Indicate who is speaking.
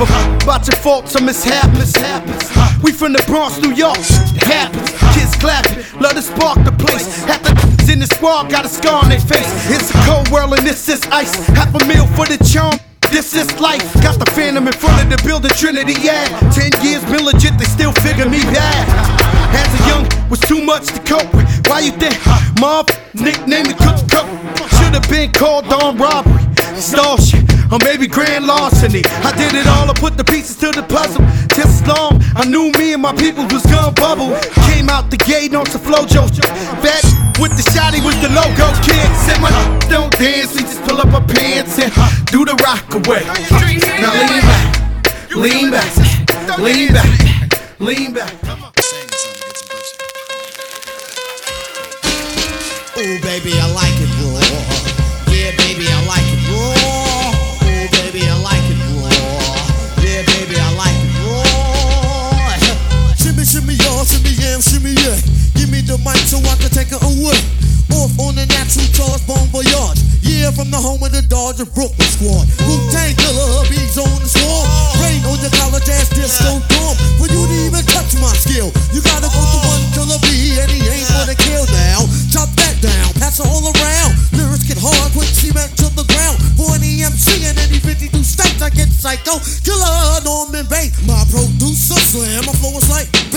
Speaker 1: about your faults or mishaps. We from the Bronx, New York. It happens. Kids clapping, love to spark the place. Half the in the squad got a scar on their face. It's a cold world and this is ice. Half a meal for the charm. This is life. Got the Phantom in front of the building, Trinity, yeah. 10 years been legit, they still figure me bad. As a young, was too much to cope with. Why you think Mob nicknamed the cook? Should've been called on robbery, extortion, or maybe grand larceny. I did it all, I put the pieces to the puzzle. Just as long I knew me and my people was gonna bubble. Came out the gate on some flojo. Bad with the shotty was the logo. Kid said my don't dance, we just pull up our pants and do the rock away. Now lean back, lean back, lean back.
Speaker 2: Ooh, baby, I like it raw. Yeah, baby, I like it raw. Ooh, baby, I like it raw. Yeah, baby, I like it raw. Shimmy, shimmy, y'all, shimmy, yam, shimmy, yeah. Give me the mic so I can take it away. Off on the natural charge, bon voyage. Yeah, from the home of the Dodger Brooklyn squad. Wu-Tang Killer, bees on the swarm. Rain on your college ass disco dorm. For you to even touch my skill, you gotta go to one killer bee, and he ain't gonna kill now. Chop that down, pass it all around. Lyrics get hard, quick cement to the ground. For any MC in any 52 states, I get psycho. Killer Norman Bates, my producer slam. My flow is like